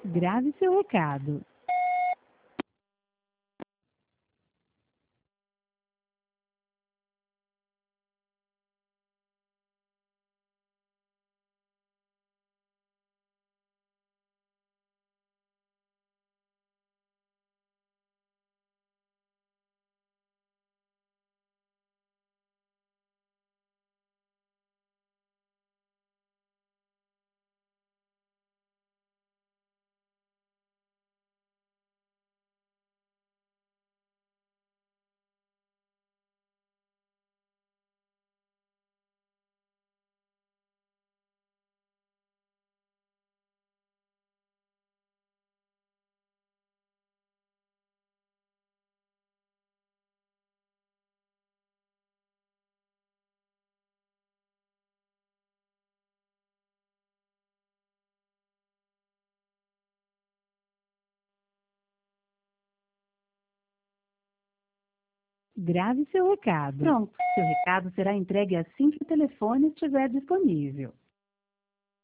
Grave seu recado. Grave seu recado. Pronto, seu recado será entregue assim que o telefone estiver disponível.